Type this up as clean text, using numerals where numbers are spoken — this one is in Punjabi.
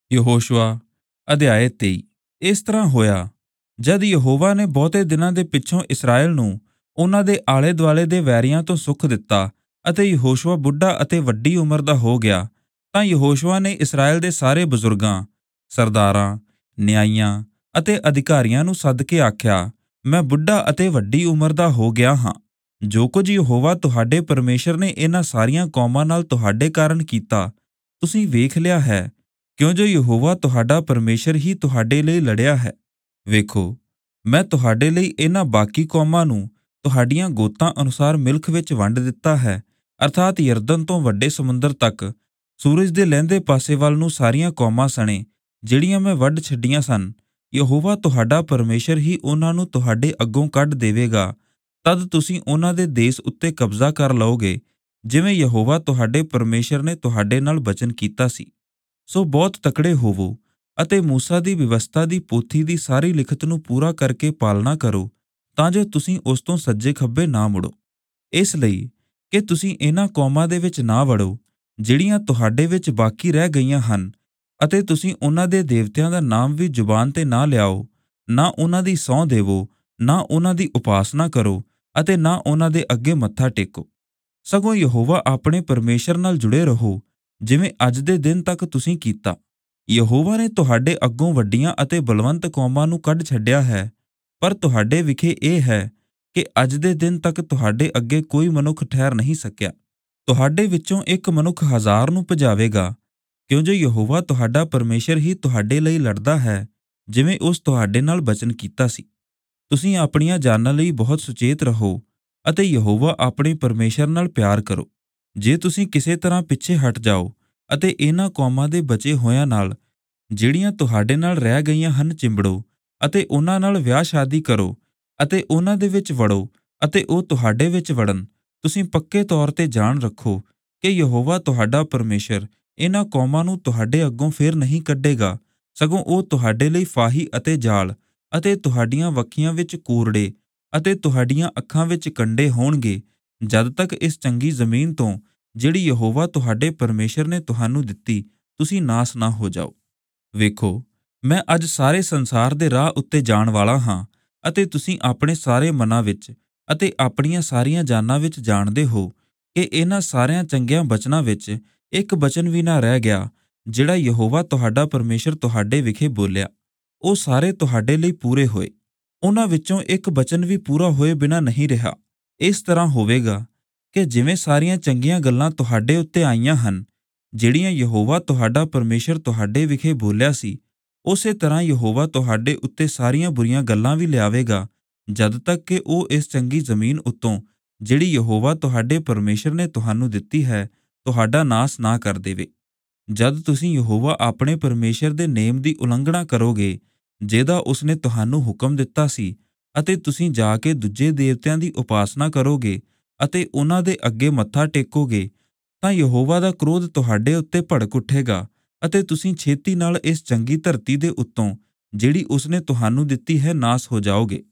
ਯਹੋਸ਼ੂਆ ਅਧਿਆਇ 23। ਇਸ ਤਰ੍ਹਾਂ ਹੋਇਆ, ਜਦ ਯਹੋਵਾ ਨੇ ਬਹੁਤੇ ਦਿਨਾਂ ਦੇ ਪਿੱਛੋਂ ਇਸਰਾਏਲ ਨੂੰ ਉਹਨਾਂ ਦੇ ਆਲੇ ਦੁਆਲੇ ਦੇ ਵੈਰੀਆਂ ਤੋਂ ਸੁੱਖ ਦਿੱਤਾ ਅਤੇ ਯਹੋਸ਼ੂਆ ਬੁੱਢਾ ਅਤੇ ਵੱਡੀ ਉਮਰ ਦਾ ਹੋ ਗਿਆ, ਤਾਂ ਯਹੋਸ਼ੂਆ ਨੇ ਇਸਰਾਏਲ ਦੇ ਸਾਰੇ ਬਜ਼ੁਰਗਾਂ, ਸਰਦਾਰਾਂ, ਨਿਆਂਇਆਂ ਅਤੇ ਅਧਿਕਾਰੀਆਂ ਨੂੰ ਸੱਦ ਕੇ ਆਖਿਆ, ਮੈਂ ਬੁੱਢਾ ਅਤੇ ਵੱਡੀ ਉਮਰ ਦਾ ਹੋ ਗਿਆ ਹਾਂ। ਜੋ ਕੁਝ ਯਹੋਵਾ ਤੁਹਾਡੇ ਪਰਮੇਸ਼ਰ ਨੇ ਇਹਨਾਂ ਸਾਰੀਆਂ ਕੌਮਾਂ ਨਾਲ ਤੁਹਾਡੇ ਕਾਰਨ ਕੀਤਾ, ਤੁਸੀਂ ਵੇਖ ਲਿਆ ਹੈ, ਕਿਉਂ ਜੋ ਯਹੋਵਾ ਤੁਹਾਡਾ ਪਰਮੇਸ਼ਰ ਹੀ ਤੁਹਾਡੇ ਲਈ ਲੜਿਆ ਹੈ। ਵੇਖੋ, ਮੈਂ ਤੁਹਾਡੇ ਲਈ ਇਹਨਾਂ ਬਾਕੀ ਕੌਮਾਂ ਨੂੰ ਤੁਹਾਡੀਆਂ ਗੋਤਾਂ ਅਨੁਸਾਰ ਮਿਲਖ ਵਿੱਚ ਵੰਡ ਦਿੱਤਾ ਹੈ, ਅਰਥਾਤ ਯਰਦਨ ਤੋਂ ਵੱਡੇ ਸਮੁੰਦਰ ਤੱਕ, ਸੂਰਜ ਦੇ ਲਹਿੰਦੇ ਪਾਸੇ ਵੱਲ ਨੂੰ ਸਾਰੀਆਂ ਕੌਮਾਂ ਸਣੇ ਜਿਹੜੀਆਂ ਮੈਂ ਵੱਢ ਛੱਡੀਆਂ ਸਨ। ਯਹੋਵਾ ਤੁਹਾਡਾ ਪਰਮੇਸ਼ਰ ਹੀ ਉਹਨਾਂ ਨੂੰ ਤੁਹਾਡੇ ਅੱਗੋਂ ਕੱਢ ਦੇਵੇਗਾ। ਤਦ ਤੁਸੀਂ ਉਹਨਾਂ ਦੇ ਦੇਸ ਉੱਤੇ ਕਬਜ਼ਾ ਕਰ ਲਓਗੇ, ਜਿਵੇਂ ਯਹੋਵਾ ਤੁਹਾਡੇ ਪਰਮੇਸ਼ਰ ਨੇ ਤੁਹਾਡੇ ਨਾਲ ਬਚਨ ਕੀਤਾ ਸੀ। ਸੋ ਬਹੁਤ ਤਕੜੇ ਹੋਵੋ ਅਤੇ ਮੂਸਾ ਦੀ ਵਿਵਸਥਾ ਦੀ ਪੋਥੀ ਦੀ ਸਾਰੀ ਲਿਖਤ ਨੂੰ ਪੂਰਾ ਕਰਕੇ ਪਾਲਣਾ ਕਰੋ, ਤਾਂ ਜੋ ਤੁਸੀਂ ਉਸ ਤੋਂ ਸੱਜੇ ਖੱਬੇ ਨਾ ਮੁੜੋ, ਇਸ ਲਈ ਕਿ ਤੁਸੀਂ ਇਹਨਾਂ ਕੌਮਾਂ ਦੇ ਵਿੱਚ ਨਾ ਵੜੋ ਜਿਹੜੀਆਂ ਤੁਹਾਡੇ ਵਿੱਚ ਬਾਕੀ ਰਹਿ ਗਈਆਂ ਹਨ, ਅਤੇ ਤੁਸੀਂ ਉਹਨਾਂ ਦੇ ਦੇਵਤਿਆਂ ਦਾ ਨਾਮ ਵੀ ਜ਼ੁਬਾਨ ਤੇ ਨਾ ਲਿਆਓ, ਨਾ ਉਹਨਾਂ ਦੀ ਸਹੁੰ ਦੇਵੋ, ਨਾ ਉਹਨਾਂ ਦੀ ਉਪਾਸਨਾ ਕਰੋ ਅਤੇ ਨਾ ਉਹਨਾਂ ਦੇ ਅੱਗੇ ਮੱਥਾ ਟੇਕੋ। ਸਗੋਂ ਯਹੋਵਾ ਆਪਣੇ ਪਰਮੇਸ਼ਰ ਨਾਲ ਜੁੜੇ ਰਹੋ, ਜਿਵੇਂ ਅੱਜ ਦੇ ਦਿਨ ਤੱਕ ਤੁਸੀਂ ਕੀਤਾ। ਯਹੋਵਾ ਨੇ ਤੁਹਾਡੇ ਅੱਗੋਂ ਵੱਡੀਆਂ ਅਤੇ ਬਲਵੰਤ ਕੌਮਾਂ ਨੂੰ ਕੱਢ ਛੱਡਿਆ ਹੈ, ਪਰ ਤੁਹਾਡੇ ਵਿਖੇ ਇਹ ਹੈ ਕਿ ਅੱਜ ਦੇ ਦਿਨ ਤੱਕ ਤੁਹਾਡੇ ਅੱਗੇ ਕੋਈ ਮਨੁੱਖ ਠਹਿਰ ਨਹੀਂ ਸਕਿਆ। ਤੁਹਾਡੇ ਵਿੱਚੋਂ ਇੱਕ ਮਨੁੱਖ 1000 ਨੂੰ ਭਜਾਵੇਗਾ, ਕਿਉਂ ਜੋ ਯਹੋਵਾ ਤੁਹਾਡਾ ਪਰਮੇਸ਼ਰ ਹੀ ਤੁਹਾਡੇ ਲਈ ਲੜਦਾ ਹੈ, ਜਿਵੇਂ ਉਸ ਤੁਹਾਡੇ ਨਾਲ ਬਚਨ ਕੀਤਾ ਸੀ। ਤੁਸੀਂ ਆਪਣੀਆਂ ਜਾਨਾਂ ਲਈ ਬਹੁਤ ਸੁਚੇਤ ਰਹੋ ਅਤੇ ਯਹੋਵਾ ਆਪਣੇ ਪਰਮੇਸ਼ਰ ਨਾਲ ਪਿਆਰ ਕਰੋ। ਜੇ ਤੁਸੀਂ ਕਿਸੇ ਤਰ੍ਹਾਂ ਪਿੱਛੇ ਹਟ ਜਾਓ ਅਤੇ ਇਹਨਾਂ ਕੌਮਾਂ ਦੇ ਬਚੇ ਹੋਇਆਂ ਨਾਲ ਜਿਹੜੀਆਂ ਤੁਹਾਡੇ ਨਾਲ ਰਹਿ ਗਈਆਂ ਹਨ ਚਿੰਬੜੋ ਅਤੇ ਉਹਨਾਂ ਨਾਲ ਵਿਆਹ ਸ਼ਾਦੀ ਕਰੋ ਅਤੇ ਉਹਨਾਂ ਦੇ ਵਿੱਚ ਵੜੋ ਅਤੇ ਉਹ ਤੁਹਾਡੇ ਵਿੱਚ ਵੜਨ, ਤੁਸੀਂ ਪੱਕੇ ਤੌਰ ਤੇ ਜਾਣ ਰੱਖੋ ਕਿ ਯਹੋਵਾ ਤੁਹਾਡਾ ਪਰਮੇਸ਼ਰ ਇਹਨਾਂ ਕੌਮਾਂ ਨੂੰ ਤੁਹਾਡੇ ਅੱਗੋਂ ਫੇਰ ਨਹੀਂ ਕੱਢੇਗਾ, ਸਗੋਂ ਉਹ ਤੁਹਾਡੇ ਲਈ ਫਾਹੀ ਅਤੇ ਜਾਲ ਅਤੇ ਤੁਹਾਡੀਆਂ ਵੱਖੀਆਂ ਵਿੱਚ ਕੂਰੜੇ ਅਤੇ ਤੁਹਾਡੀਆਂ ਅੱਖਾਂ ਵਿੱਚ ਕੰਡੇ ਹੋਣਗੇ, ਜਦ ਤੱਕ ਇਸ ਚੰਗੀ ਜ਼ਮੀਨ ਤੋਂ ਜਿਹੜੀ ਯਹੋਵਾ ਤੁਹਾਡੇ ਪਰਮੇਸ਼ਰ ਨੇ ਤੁਹਾਨੂੰ ਦਿੱਤੀ ਤੁਸੀਂ ਨਾਸ ਨਾ ਹੋ ਜਾਓ। ਵੇਖੋ, ਮੈਂ ਅੱਜ ਸਾਰੇ ਸੰਸਾਰ ਦੇ ਰਾਹ ਉੱਤੇ ਜਾਣ ਵਾਲਾ ਹਾਂ ਅਤੇ ਤੁਸੀਂ ਆਪਣੇ ਸਾਰੇ ਮਨਾਂ ਵਿੱਚ ਅਤੇ ਆਪਣੀਆਂ ਸਾਰੀਆਂ ਜਾਨਾਂ ਵਿੱਚ ਜਾਣਦੇ ਹੋ ਕਿ ਇਹਨਾਂ ਸਾਰਿਆਂ ਚੰਗਿਆਂ ਬਚਨਾਂ ਵਿੱਚ ਇੱਕ ਬਚਨ ਵੀ ਨਾ ਰਹਿ ਗਿਆ ਜਿਹੜਾ ਯਹੋਵਾ ਤੁਹਾਡਾ ਪਰਮੇਸ਼ਰ ਤੁਹਾਡੇ ਵਿਖੇ ਬੋਲਿਆ। ਉਹ ਸਾਰੇ ਤੁਹਾਡੇ ਲਈ ਪੂਰੇ ਹੋਏ, ਉਹਨਾਂ ਵਿੱਚੋਂ ਇੱਕ ਬਚਨ ਵੀ ਪੂਰਾ ਹੋਏ ਬਿਨਾਂ ਨਹੀਂ ਰਿਹਾ। ਇਸ ਤਰ੍ਹਾਂ ਹੋਵੇਗਾ ਕਿ ਜਿਵੇਂ ਸਾਰੀਆਂ ਚੰਗੀਆਂ ਗੱਲਾਂ ਤੁਹਾਡੇ ਉੱਤੇ ਆਈਆਂ ਹਨ ਜਿਹੜੀਆਂ ਯਹੋਵਾ ਤੁਹਾਡਾ ਪਰਮੇਸ਼ਰ ਤੁਹਾਡੇ ਵਿਖੇ ਬੋਲਿਆ ਸੀ, ਉਸੇ ਤਰ੍ਹਾਂ ਯਹੋਵਾ ਤੁਹਾਡੇ ਉੱਤੇ ਸਾਰੀਆਂ ਬੁਰੀਆਂ ਗੱਲਾਂ ਵੀ ਲਿਆਵੇਗਾ, ਜਦ ਤੱਕ ਕਿ ਉਹ ਇਸ ਚੰਗੀ ਜ਼ਮੀਨ ਉੱਤੋਂ ਜਿਹੜੀ ਯਹੋਵਾ ਤੁਹਾਡੇ ਪਰਮੇਸ਼ਰ ਨੇ ਤੁਹਾਨੂੰ ਦਿੱਤੀ ਹੈ ਤੁਹਾਡਾ ਨਾਸ ਨਾ ਕਰ ਦੇਵੇ। ਜਦ ਤੁਸੀਂ ਯਹੋਵਾ ਆਪਣੇ ਪਰਮੇਸ਼ਰ ਦੇ ਨੇਮ ਦੀ ਉਲੰਘਣਾ ਕਰੋਗੇ ਜਿਹਦਾ ਉਸਨੇ ਤੁਹਾਨੂੰ ਹੁਕਮ ਦਿੱਤਾ ਸੀ, ਅਤੇ ਤੁਸੀਂ ਜਾ ਕੇ ਦੂਜੇ ਦੇਵਤਿਆਂ ਦੀ ਉਪਾਸਨਾ ਕਰੋਗੇ ਅਤੇ ਉਹਨਾਂ ਦੇ ਅੱਗੇ ਮੱਥਾ ਟੇਕੋਗੇ, ਤਾਂ ਯਹੋਵਾ ਦਾ ਕ੍ਰੋਧ ਤੁਹਾਡੇ ਉੱਤੇ ਭੜਕ ਉੱਠੇਗਾ ਅਤੇ ਤੁਸੀਂ ਛੇਤੀ ਨਾਲ ਇਸ ਚੰਗੀ ਧਰਤੀ ਦੇ ਉੱਤੋਂ ਜਿਹੜੀ ਉਸਨੇ ਤੁਹਾਨੂੰ ਦਿੱਤੀ ਹੈ ਨਾਸ ਹੋ ਜਾਓਗੇ।